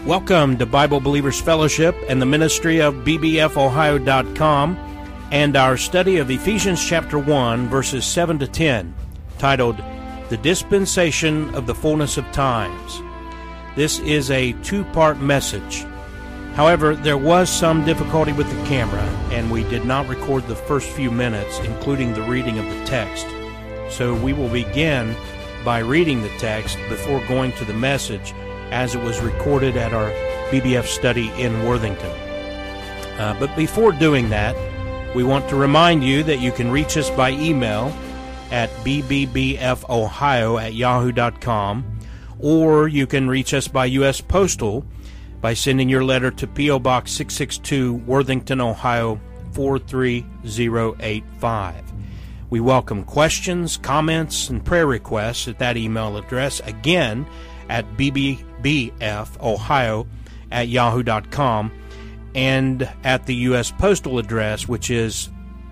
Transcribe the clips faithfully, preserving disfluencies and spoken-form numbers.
Welcome to Bible Believers Fellowship and the ministry of B B F Ohio dot com and our study of Ephesians chapter one, verses seven to ten, titled, The Dispensation of the Fullness of Times. This is a two-part message. However, there was some difficulty with the camera, and we did not record the first few minutes, including the reading of the text. So we will begin by reading the text before going to the message, as it was recorded at our B B F study in Worthington. Uh, but before doing that, we want to remind you that you can reach us by email at b b b f ohio at yahoo dot com, or you can reach us by U S Postal by sending your letter to P O Box six six two, Worthington, Ohio four three zero eight five. We welcome questions, comments, and prayer requests at that email address, again, at b b b f ohio at yahoo dot com, and at the U S Postal address, which is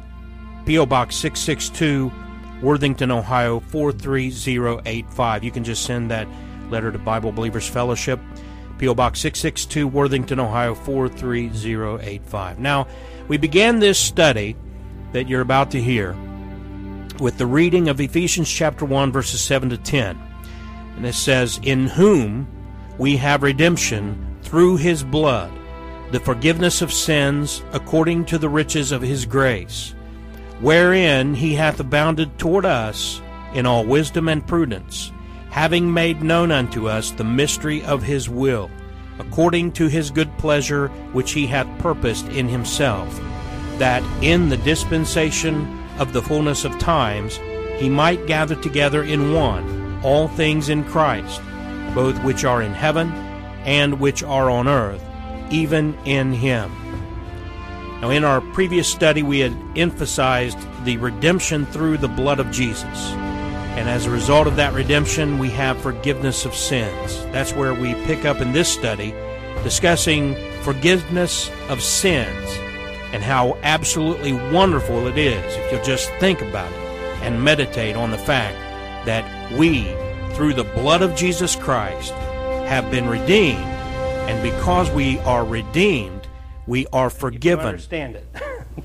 P O Box six six two, Worthington, Ohio four three zero eight five. You can just send that letter to Bible Believers Fellowship, P O Box six six two, Worthington, Ohio four three zero eight five. Now, we began this study that you're about to hear with the reading of Ephesians chapter one, verses seven to ten. And it says, In whom we have redemption through his blood, the forgiveness of sins according to the riches of his grace, wherein he hath abounded toward us in all wisdom and prudence, having made known unto us the mystery of his will, according to his good pleasure which he hath purposed in himself, that in the dispensation of the fullness of times he might gather together in one all things in Christ, both which are in heaven and which are on earth, even in him. Now, in our previous study, we had emphasized the redemption through the blood of Jesus. And as a result of that redemption, we have forgiveness of sins. That's where we pick up in this study, discussing forgiveness of sins and how absolutely wonderful it is if you'll just think about it and meditate on the fact that we, through the blood of Jesus Christ, have been redeemed, and because we are redeemed, we are forgiven. You understand it.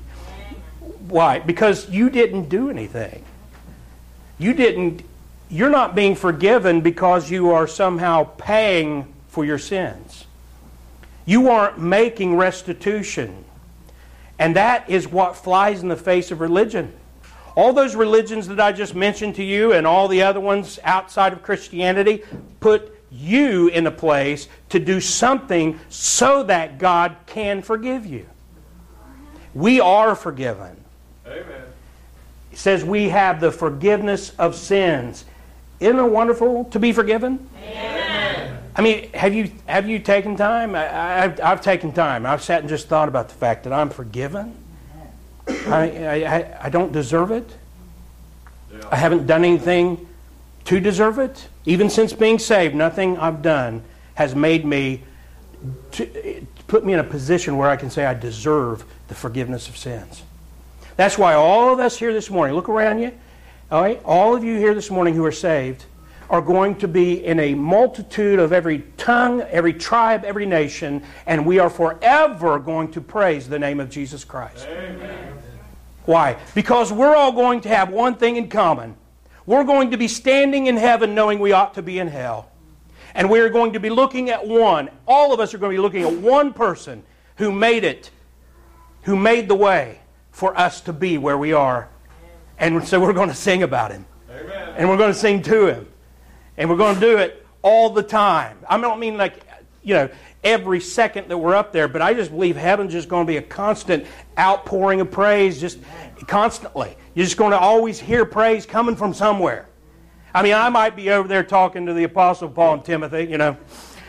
Why? Because you didn't do anything. You didn't, you're not being forgiven because you are somehow paying for your sins. You aren't making restitution. And that is what flies in the face of religion. All those religions that I just mentioned to you and all the other ones outside of Christianity put you in a place to do something so that God can forgive you. We are forgiven. Amen. It says we have the forgiveness of sins. Isn't it wonderful to be forgiven? Amen. I mean, have you have you taken time? I, I've, I've taken time. I've sat and just thought about the fact that I'm forgiven. I, I, I don't deserve it. Yeah. I haven't done anything to deserve it. Even since being saved, nothing I've done has made me, to, put me in a position where I can say I deserve the forgiveness of sins. That's why all of us here this morning, look around you, all right, all of you here this morning who are saved are going to be in a multitude of every tongue, every tribe, every nation, and we are forever going to praise the name of Jesus Christ. Amen. Why? Because we're all going to have one thing in common. We're going to be standing in heaven knowing we ought to be in hell. And we're going to be looking at one. All of us are going to be looking at one person who made it, who made the way for us to be where we are. And so we're going to sing about him. Amen. And we're going to sing to him. And we're going to do it all the time. I don't mean like, you know, every second that we're up there, but I just believe heaven's just going to be a constant outpouring of praise, just constantly. You're just going to always hear praise coming from somewhere. I mean, I might be over there talking to the Apostle Paul and Timothy, you know.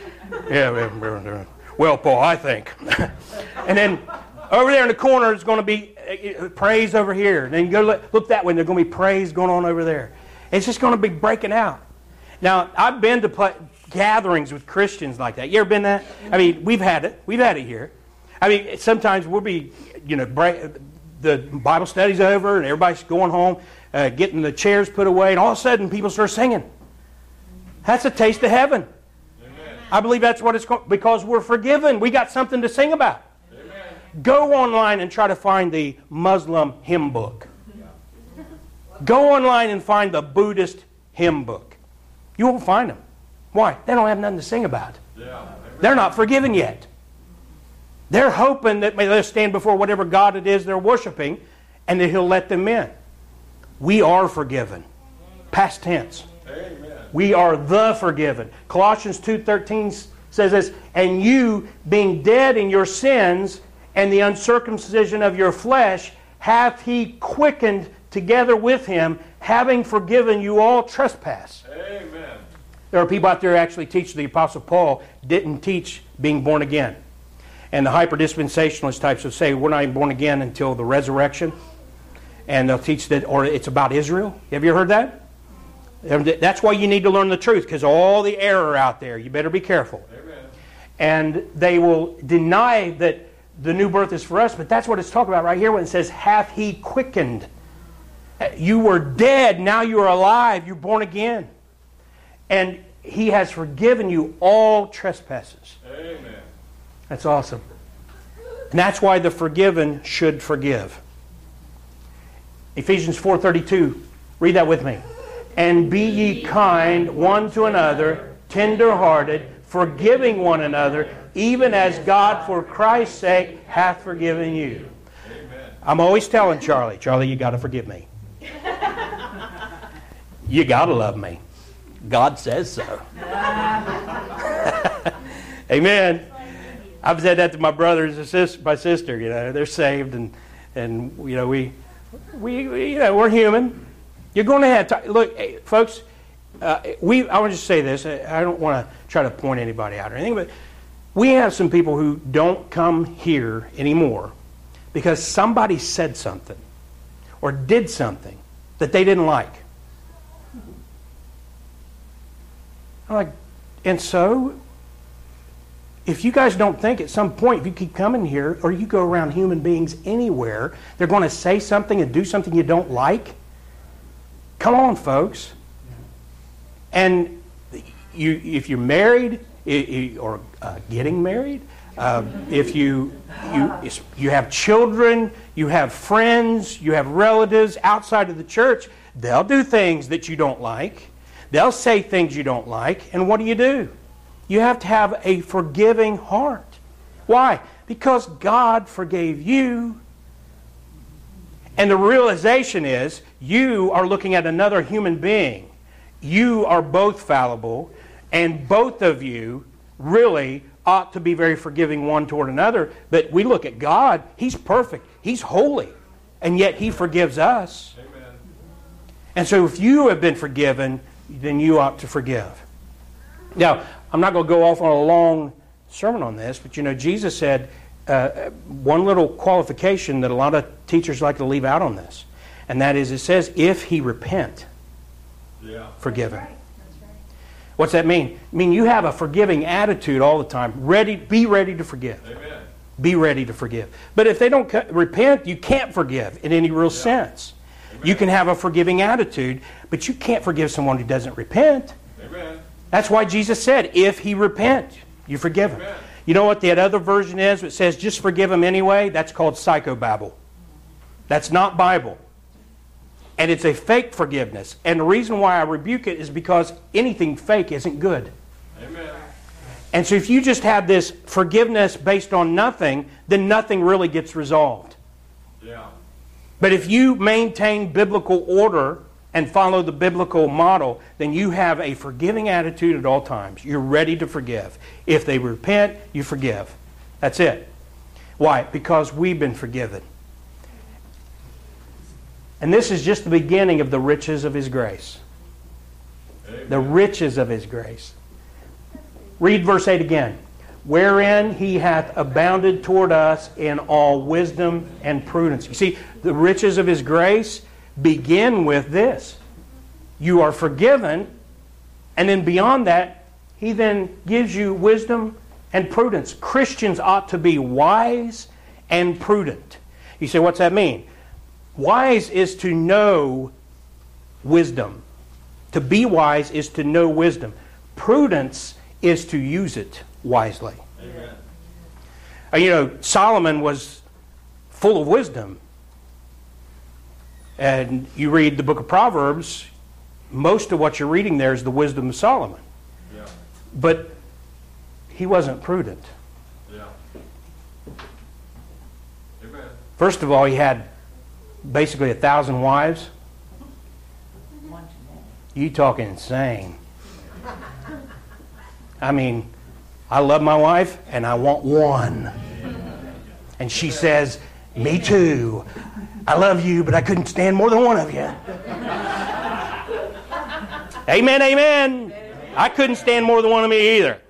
Yeah, well, Paul, I think. And then over there in the corner is going to be praise over here. And then you go look, look that way, and there's going to be praise going on over there. It's just going to be breaking out. Now, I've been to play, gatherings with Christians like that. You ever been that? I mean, we've had it. We've had it here. I mean, sometimes we'll be, you know, break, the Bible study's over and everybody's going home, uh, getting the chairs put away, and all of a sudden people start singing. That's a taste of heaven. Amen. I believe that's what it's called, because we're forgiven. We got something to sing about. Amen. Go online and try to find the Muslim hymn book. Go online and find the Buddhist hymn book. You won't find them. Why? They don't have nothing to sing about. Yeah. They're not forgiven yet. They're hoping that they'll stand before whatever God it is they're worshiping and that He'll let them in. We are forgiven. Past tense. Amen. We are the forgiven. Colossians two thirteen says this, and you, being dead in your sins and the uncircumcision of your flesh, hath He quickened together with Him, having forgiven you all trespass. Amen. There are people out there who actually teach the Apostle Paul didn't teach being born again. And the hyper-dispensationalist types will say we're not even born again until the resurrection. And they'll teach that, or it's about Israel. Have you heard that? That's why you need to learn the truth, because all the error out there, you better be careful. Amen. And they will deny that the new birth is for us, but that's what it's talking about right here when it says, hath He quickened. You were dead, now you are alive, you're born again. And He has forgiven you all trespasses. Amen. That's awesome. And that's why the forgiven should forgive. Ephesians four thirty-two. Read that with me. And be ye kind one to another, tender-hearted, forgiving one another, even as God for Christ's sake hath forgiven you. Amen. I'm always telling Charlie, Charlie, you got to forgive me. You got to love me. God says so. Amen. I've said that to my brothers and sis- my sister. You know, they're saved, and and you know we, we, we you know we're human. You're going to have to look, hey, folks. Uh, we I want to just say this. I don't want to try to point anybody out or anything, but we have some people who don't come here anymore because somebody said something or did something that they didn't like. I'm like, and so. If you guys don't think at some point, if you keep coming here, or you go around human beings anywhere, they're going to say something and do something you don't like, come on, folks. And you, if you're married, or uh, getting married, uh, if you, you, you have children, you have friends, you have relatives outside of the church, they'll do things that you don't like. They'll say things you don't like. And what do you do? You have to have a forgiving heart. Why? Because God forgave you. And the realization is you are looking at another human being. You are both fallible, and both of you really ought to be very forgiving one toward another. But we look at God, He's perfect. He's holy. And yet He forgives us. Amen. And so if you have been forgiven, then you ought to forgive. Now, I'm not going to go off on a long sermon on this, but you know, Jesus said uh, one little qualification that a lot of teachers like to leave out on this, and that is it says, if he repent, yeah. forgive him. That's right. That's right. What's that mean? I mean, you have a forgiving attitude all the time. Ready, be ready to forgive. Amen. Be ready to forgive. But if they don't co- repent, you can't forgive in any real yeah. sense. Amen. You can have a forgiving attitude, but you can't forgive someone who doesn't repent. Amen. That's why Jesus said, if he repent, you forgive him. Amen. You know what that other version is? It says, just forgive him anyway. That's called psychobabble. That's not Bible. And it's a fake forgiveness. And the reason why I rebuke it is because anything fake isn't good. Amen. And so if you just have this forgiveness based on nothing, then nothing really gets resolved. Yeah. But if you maintain biblical order and follow the biblical model, then you have a forgiving attitude at all times. You're ready to forgive. If they repent, you forgive. That's it. Why? Because we've been forgiven. And this is just the beginning of the riches of His grace. Amen. The riches of His grace. Read verse eight again. Wherein He hath abounded toward us in all wisdom and prudence. You see, the riches of His grace begin with this. You are forgiven, and then beyond that, He then gives you wisdom and prudence. Christians ought to be wise and prudent. You say, what's that mean? Wise is to know wisdom. To be wise is to know wisdom. Prudence is to use it wisely. Amen. Uh, You know, Solomon was full of wisdom. And you read the book of Proverbs, most of what you're reading there is the wisdom of Solomon. Yeah. But he wasn't prudent. Yeah. Amen. First of all, he had basically a thousand wives. You talking insane. I mean, I love my wife and I want one. And she says, me too. I love you, but I couldn't stand more than one of you. Amen, amen. I couldn't stand more than one of me either.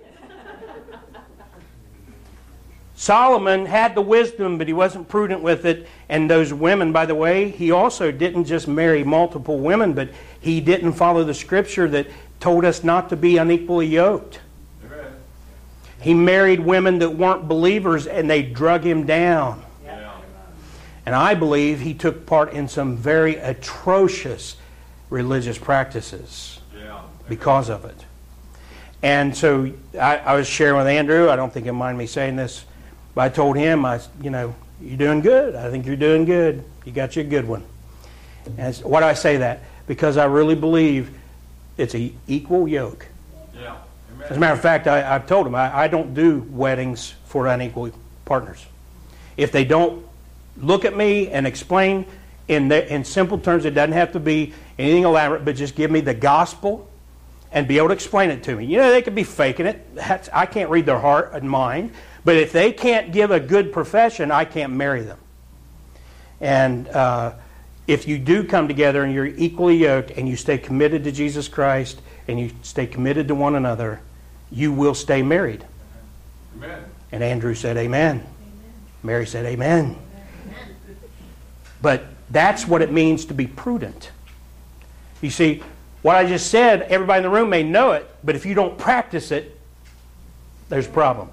Solomon had the wisdom, but he wasn't prudent with it. And those women, by the way, he also didn't just marry multiple women, but he didn't follow the scripture that told us not to be unequally yoked. Amen. He married women that weren't believers, and they drug him down. Yeah. And I believe he took part in some very atrocious religious practices Yeah. because of it. And so I, I was sharing with Andrew, I don't think he'll mind me saying this, but I told him, I, you know, you're doing good. I think you're doing good. You got you a good one. And why do I say that? Because I really believe it's an equal yoke. Yeah. Amen. As a matter of fact, I, I've told him I, I don't do weddings for unequal partners. If they don't look at me and explain in the, in simple terms, it doesn't have to be anything elaborate, but just give me the gospel and be able to explain it to me. You know, they could be faking it. That's, I can't read their heart and mind. But if they can't give a good profession, I can't marry them. And uh, if you do come together and you're equally yoked and you stay committed to Jesus Christ and you stay committed to one another, you will stay married. Amen. And Andrew said, amen. Amen. Mary said, amen. Amen. But that's what it means to be prudent. You see, what I just said, everybody in the room may know it, but if you don't practice it, there's a problem.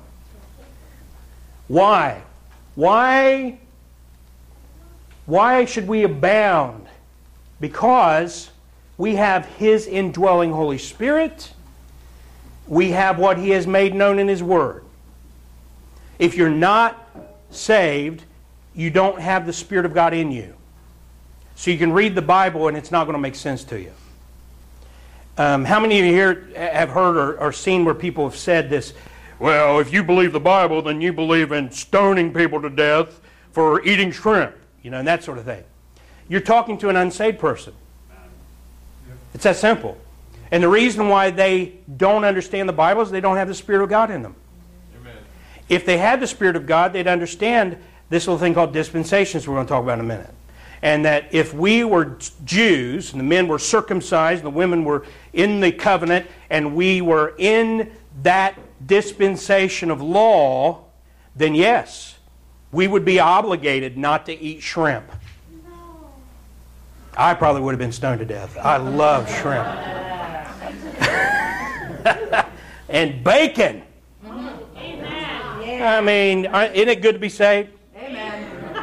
Why? Why? Why should we abound? Because we have His indwelling Holy Spirit. We have what He has made known in His Word. If you're not saved, you don't have the Spirit of God in you. So you can read the Bible and it's not going to make sense to you. Um, how many of you here have heard or, or seen where people have said this? Well, if you believe the Bible, then you believe in stoning people to death for eating shrimp, you know, and that sort of thing. You're talking to an unsaved person. It's that simple. And the reason why they don't understand the Bible is they don't have the Spirit of God in them. Amen. If they had the Spirit of God, they'd understand this little thing called dispensations we're going to talk about in a minute. And that if we were Jews, and the men were circumcised, and the women were in the covenant, and we were in that dispensation of law, then yes, we would be obligated not to eat shrimp. No. I probably would have been stoned to death. I love shrimp. And bacon. Amen. I mean, isn't it good to be saved? Amen.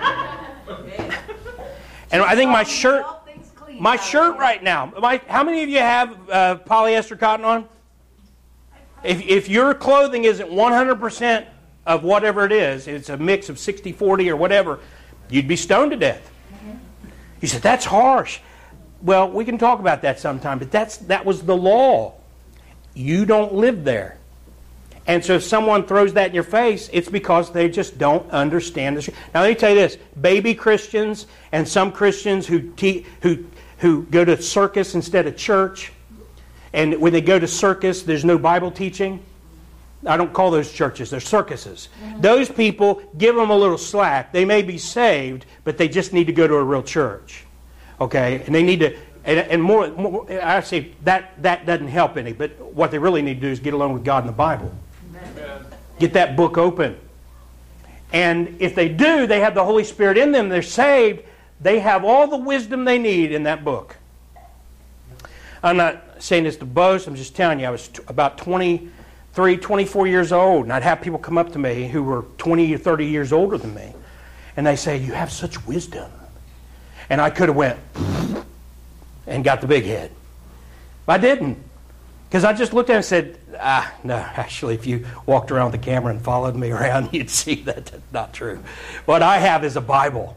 And I think my shirt, my shirt right now, my, how many of you have uh, polyester cotton on? If, if your clothing isn't one hundred percent of whatever it is, it's a mix of sixty forty or whatever, you'd be stoned to death. You said, that's harsh. Well, we can talk about that sometime, but that's that was the law. You don't live there. And so if someone throws that in your face, it's because they just don't understand the. Now let me tell you this: baby Christians and some Christians who te- who who go to circus instead of church, and when they go to circus, there's no Bible teaching. I don't call those churches; they're circuses. Mm-hmm. Those people, give them a little slack. They may be saved, but they just need to go to a real church. Okay, and they need to. And, and more, more, I say that that doesn't help any. But what they really need to do is get along with God in the Bible. Amen. Get that book open. And if they do, they have the Holy Spirit in them. They're saved. They have all the wisdom they need in that book. I'm not saying this to boast. I'm just telling you, I was t- about twenty-three, twenty-four years old, and I'd have people come up to me who were twenty or thirty years older than me, and they say, "You have such wisdom." And I could have went and got the big head. But I didn't. Because I just looked at it and said, ah, no, actually, if you walked around with the camera and followed me around, you'd see that that's not true. What I have is a Bible.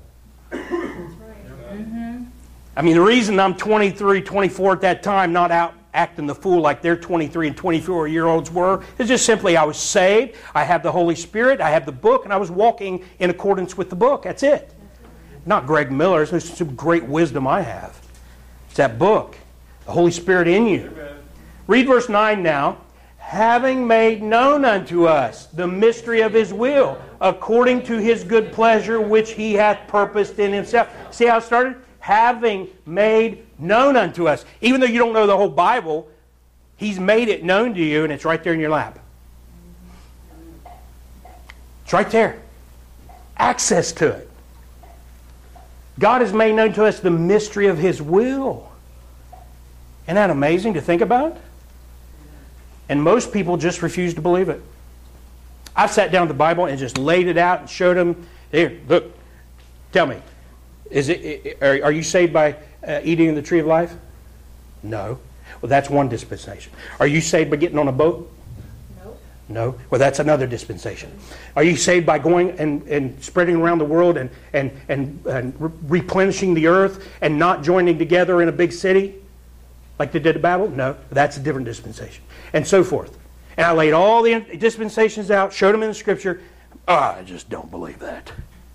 I mean, the reason I'm twenty-three, twenty-four at that time, not out acting the fool like their twenty-three and twenty-four-year-olds were, is just simply I was saved, I have the Holy Spirit, I have the book, and I was walking in accordance with the book. That's it. Not Greg Miller's. There's some great wisdom I have. It's that book. The Holy Spirit in you. Amen. Read verse nine now. Having made known unto us the mystery of His will, according to His good pleasure, which He hath purposed in Himself. See how it started? Having made known unto us. Even though you don't know the whole Bible, He's made it known to you, and it's right there in your lap. It's right there. Access to it. God has made known to us the mystery of His will. Isn't that amazing to think about? And most people just refuse to believe it. I've sat down with the Bible and just laid it out and showed them, here, look, tell me, is it? Are, are you saved by uh, eating the tree of life? No. Well, that's one dispensation. Are you saved by getting on a boat? No. No. Well, that's another dispensation. Are you saved by going and, and spreading around the world and, and, and, and re- replenishing the earth and not joining together in a big city like they did at Babel? No. That's a different dispensation. And so forth. And I laid all the dispensations out, showed them in the Scripture. Oh, I just don't believe that.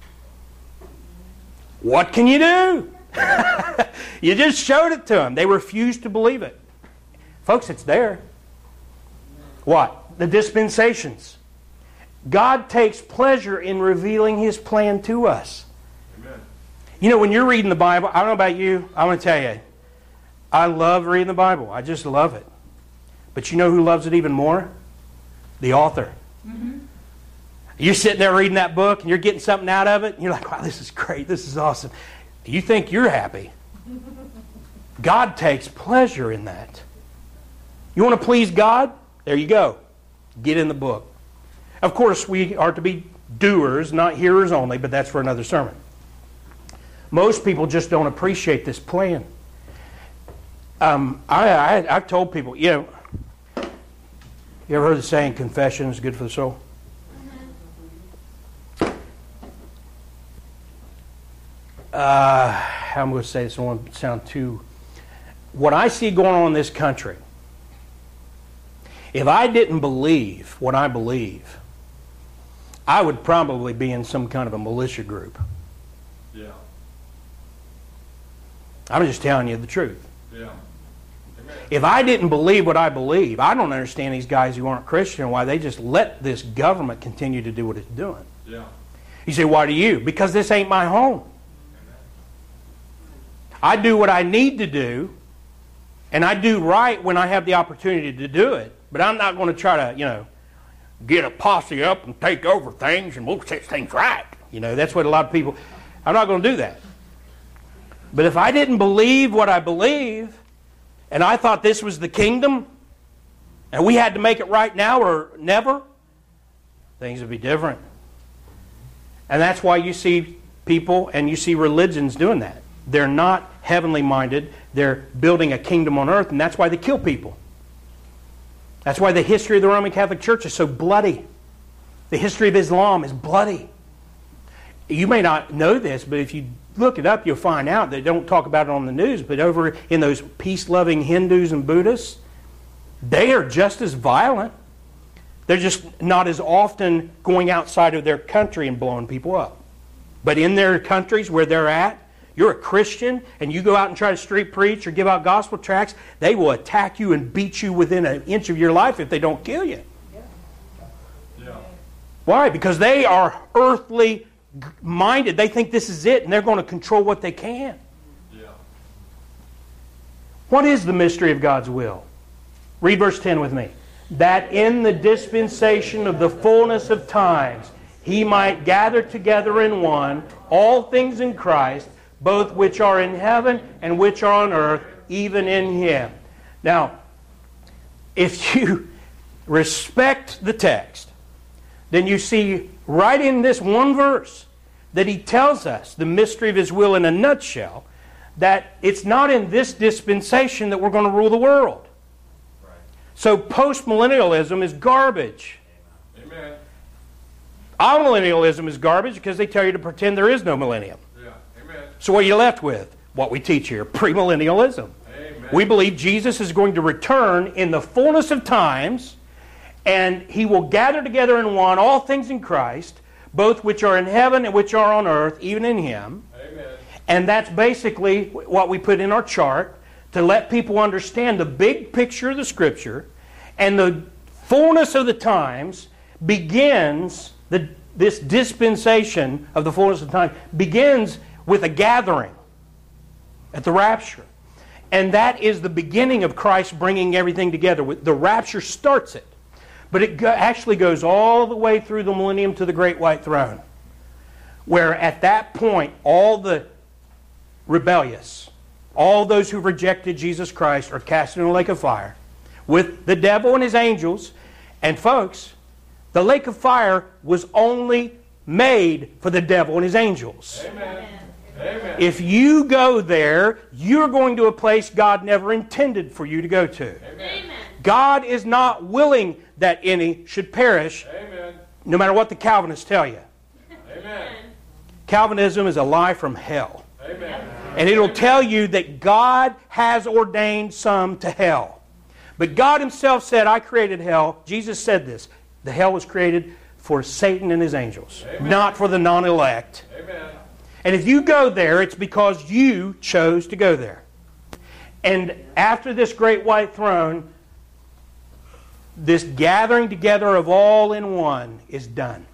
What can you do? You just showed it to them. They refused to believe it. Folks, it's there. What? The dispensations. God takes pleasure in revealing His plan to us. Amen. You know, when you're reading the Bible, I don't know about you, I want to tell you, I love reading the Bible. I just love it. But you know who loves it even more? The author. Mm-hmm. You're sitting there reading that book and you're getting something out of it. And you're like, wow, this is great. This is awesome. You think you're happy. God takes pleasure in that. You want to please God? There you go. Get in the book. Of course, we are to be doers, not hearers only, but that's for another sermon. Most people just don't appreciate this plan. Um, I, I, I've told people, you know, you ever heard the saying, confession is good for the soul? Uh, how am I going to say this? I don't want to sound too... What I see going on in this country, if I didn't believe what I believe, I would probably be in some kind of a militia group. Yeah. I'm just telling you the truth. Yeah. If I didn't believe what I believe, I don't understand these guys who aren't Christian, why they just let this government continue to do what it's doing. Yeah. You say, why do you? Because this ain't my home. I do what I need to do, and I do right when I have the opportunity to do it. But I'm not going to try to, you know, get a posse up and take over things and we'll set things right. You know, that's what a lot of people... I'm not going to do that. But if I didn't believe what I believe, and I thought this was the kingdom, and we had to make it right now or never, things would be different. And that's why you see people and you see religions doing that. They're not heavenly minded. They're building a kingdom on earth, and that's why they kill people. That's why the history of the Roman Catholic Church is so bloody. The history of Islam is bloody. You may not know this, but if you look it up, you'll find out they don't talk about it on the news, but over in those peace-loving Hindus and Buddhists, they are just as violent. They're just not as often going outside of their country and blowing people up. But in their countries where they're at, you're a Christian and you go out and try to street preach or give out gospel tracts, they will attack you and beat you within an inch of your life if they don't kill you. Yeah. Why? Because they are earthly minded. They think this is it and they're going to control what they can. Yeah. What is the mystery of God's will? Read verse ten with me. That in the dispensation of the fullness of times He might gather together in one all things in Christ, both which are in heaven and which are on earth, even in Him. Now, if you respect the text, then you see right in this one verse that He tells us the mystery of His will in a nutshell, that it's not in this dispensation that we're going to rule the world. Right. So postmillennialism is garbage. Amen. Amillennialism is garbage because they tell you to pretend there is no millennium. Yeah. Amen. So what are you left with? What we teach here, premillennialism. Amen. We believe Jesus is going to return in the fullness of times, and He will gather together in one all things in Christ, both which are in heaven and which are on earth, even in Him. Amen. And that's basically what we put in our chart to let people understand the big picture of the Scripture, and the fullness of the times begins, the, this dispensation of the fullness of time begins with a gathering at the rapture. And that is the beginning of Christ bringing everything together. The rapture starts it. But it go, actually goes all the way through the millennium to the great white throne, where at that point all the rebellious, all those who rejected Jesus Christ are cast into a lake of fire with the devil and his angels. And folks, the lake of fire was only made for the devil and his angels. Amen. Amen. If you go there, you're going to a place God never intended for you to go to. Amen. God is not willing that any should perish, Amen. no matter what the Calvinists tell you. Amen. Calvinism is a lie from hell. Amen. And it'll tell you that God has ordained some to hell. But God Himself said, I created hell. Jesus said this. The hell was created for Satan and his angels, Amen. not for the non-elect. Amen. And if you go there, it's because you chose to go there. And after this great white throne, this gathering together of all in one is done.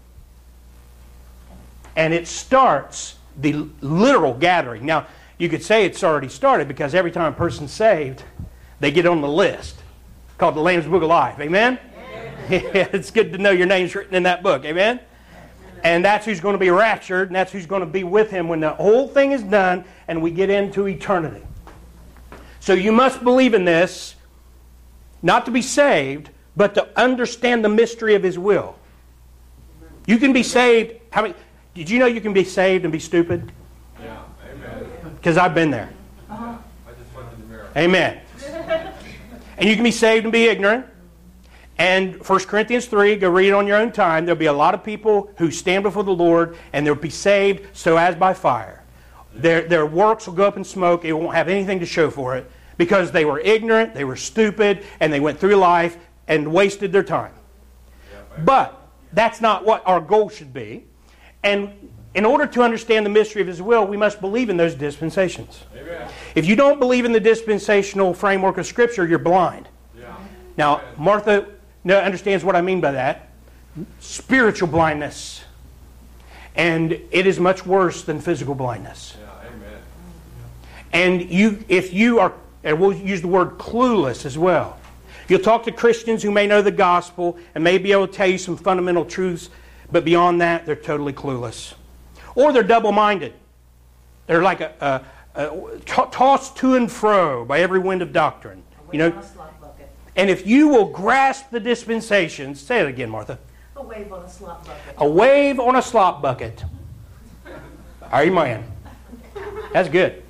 And it starts the literal gathering. Now, you could say it's already started because every time a person's saved, they get on the list called the Lamb's Book of Life. Amen? Amen. It's good to know your name's written in that book. Amen? And that's who's going to be raptured, and that's who's going to be with Him when the whole thing is done and we get into eternity. So you must believe in this, not to be saved, but to understand the mystery of His will. You can be saved. How many? Did you know you can be saved and be stupid? Yeah. Amen. Because I've been there. I just went in the mirror. Amen. And you can be saved and be ignorant. And First Corinthians three, go read it on your own time. There'll be a lot of people who stand before the Lord and they'll be saved so as by fire. Their, their works will go up in smoke. It won't have anything to show for it because they were ignorant, they were stupid, and they went through life and wasted their time. But that's not what our goal should be. And in order to understand the mystery of His will, we must believe in those dispensations. Amen. If you don't believe in the dispensational framework of Scripture, you're blind. Yeah. Now, Martha no, understands what I mean by that. Spiritual blindness. And it is much worse than physical blindness. Yeah. Amen. And you, if you are, and we'll use the word clueless as well. You'll talk to Christians who may know the gospel and may be able to tell you some fundamental truths, but beyond that, they're totally clueless. Or they're double-minded. They're like a, a, a t- tossed to and fro by every wind of doctrine. You know. And if you will grasp the dispensations, say it again, Martha. A wave on a slop bucket. A wave on a slop bucket. Amen. That's good.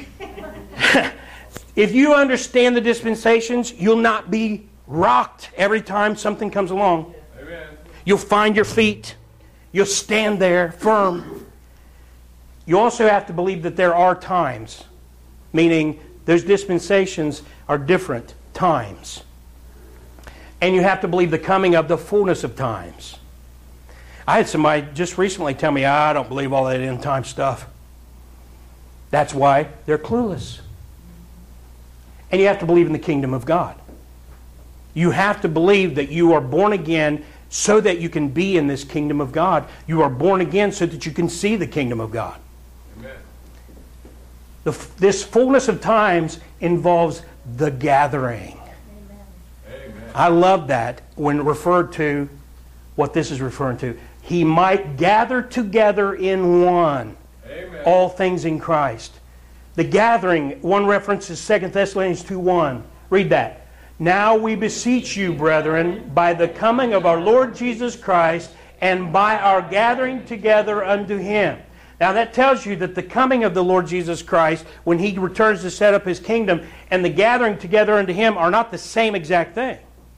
If you understand the dispensations, you'll not be rocked every time something comes along. Amen. You'll find your feet. You'll stand there firm. You also have to believe that there are times, meaning those dispensations are different times. And you have to believe the coming of the fullness of times. I had somebody just recently tell me, I don't believe all that end time stuff. That's why they're clueless. And you have to believe in the kingdom of God. You have to believe that you are born again so that you can be in this kingdom of God. You are born again so that you can see the kingdom of God. Amen. The, this fullness of times involves the gathering. Amen. I love that when referred to what this is referring to. He might gather together in one Amen. all things in Christ. The gathering, one reference is Second Thessalonians two one. Read that. Now we beseech you, brethren, by the coming of our Lord Jesus Christ and by our gathering together unto Him. Now that tells you that the coming of the Lord Jesus Christ, when He returns to set up His kingdom, and the gathering together unto Him are not the same exact thing.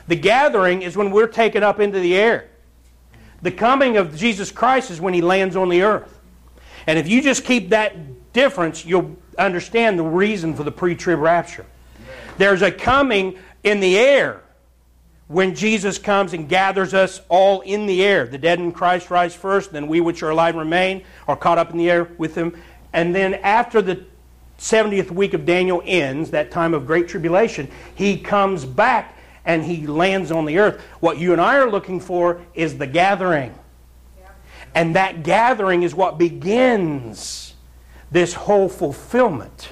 The gathering is when we're taken up into the air. The coming of Jesus Christ is when He lands on the earth. And if you just keep that difference, you'll understand the reason for the pre-trib rapture. There's a coming in the air when Jesus comes and gathers us all in the air. The dead in Christ rise first, then we which are alive and remain are caught up in the air with Him. And then after the seventieth week of Daniel ends, that time of great tribulation, He comes back and He lands on the earth. What you and I are looking for is the gathering. Yeah. And that gathering is what begins this whole fulfillment.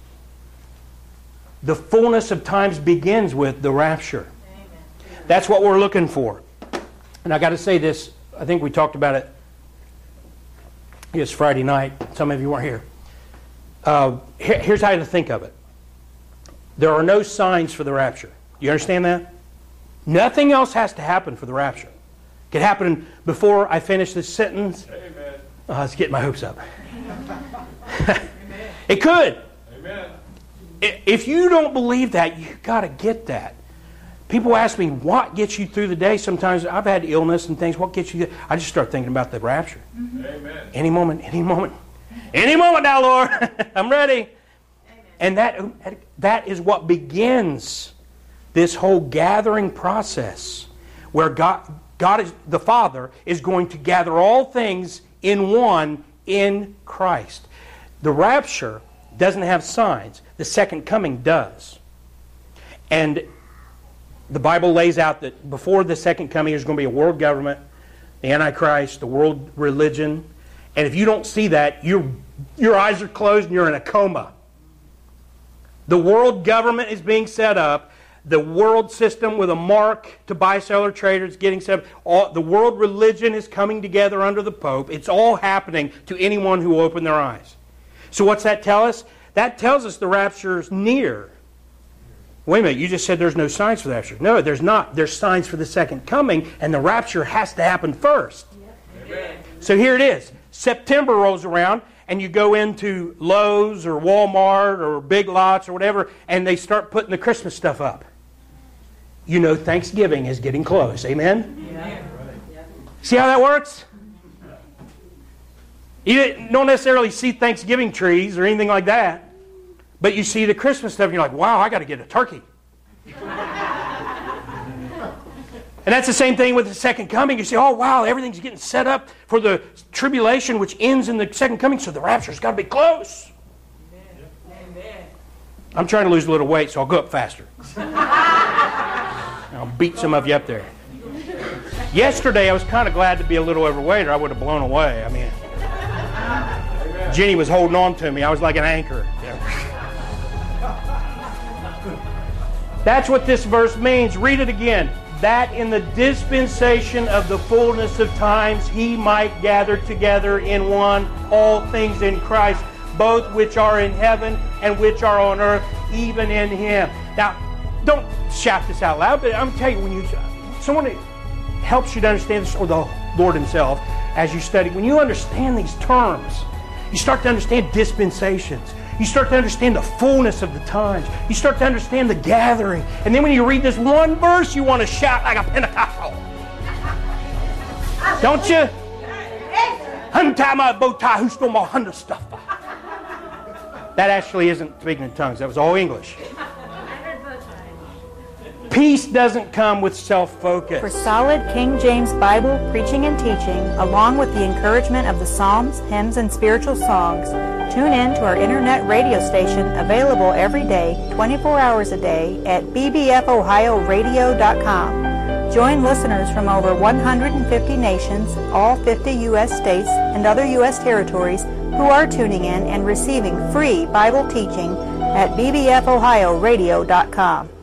The fullness of times begins with the rapture. Amen. That's what we're looking for. And I got to say this, I think we talked about it this Friday night. Some of you weren't here. Uh, here here's how to think of it. There are no signs for the rapture. You understand that? Nothing else has to happen for the rapture. It could happen before I finish this sentence. Amen. Oh, let's get my hopes up. It could. Amen. If you don't believe that, you've got to get that. People ask me, what gets you through the day? Sometimes I've had illness and things. What gets you? I just start thinking about the rapture. Amen. Any moment, any moment. Any moment now, Lord. I'm ready. Amen. And that, that is what begins this whole gathering process where God, God is, the Father is going to gather all things in one in Christ. The rapture doesn't have signs. The second coming does. And the Bible lays out that before the second coming there's going to be a world government, the Antichrist, the world religion. And if you don't see that, your your eyes are closed and you're in a coma. The world government is being set up. The world system with a mark to buy, sell, or trade is getting set up. All, the world religion is coming together under the Pope. It's all happening to anyone who will open their eyes. So what's that tell us? That tells us the rapture is near. Wait a minute, you just said there's no signs for the rapture. No, there's not. There's signs for the second coming, and the rapture has to happen first. Amen. So here it is. September rolls around, and you go into Lowe's or Walmart or Big Lots or whatever, and they start putting the Christmas stuff up. You know Thanksgiving is getting close. Amen? Yeah. See how that works? You don't necessarily see Thanksgiving trees or anything like that. But you see the Christmas stuff and you're like, wow, I got to get a turkey. And that's the same thing with the second coming. You say, oh, wow, everything's getting set up for the tribulation which ends in the second coming, so the rapture's got to be close. Amen. I'm trying to lose a little weight, so I'll go up faster. I'll beat some of you up there. Yesterday, I was kind of glad to be a little overweight or I would have blown away. I mean, Jenny was holding on to me. I was like an anchor. That's what this verse means. Read it again. That in the dispensation of the fullness of times He might gather together in one all things in Christ, both which are in heaven and which are on earth, even in Him. Now, don't shout this out loud, but I'm telling you, when you someone helps you to understand this, or the Lord Himself, as you study, when you understand these terms, you start to understand dispensations. You start to understand the fullness of the times. You start to understand the gathering. And then when you read this one verse, you want to shout like a Pentecostal. Don't you? That actually isn't speaking in tongues. That was all English. Peace doesn't come with self-focus. For solid King James Bible preaching and teaching, along with the encouragement of the Psalms, hymns, and spiritual songs, tune in to our internet radio station, available every day, twenty-four hours a day, at b b f ohio radio dot com. Join listeners from over one hundred fifty nations, all fifty U S states, and other U S territories who are tuning in and receiving free Bible teaching at b b f ohio radio dot com.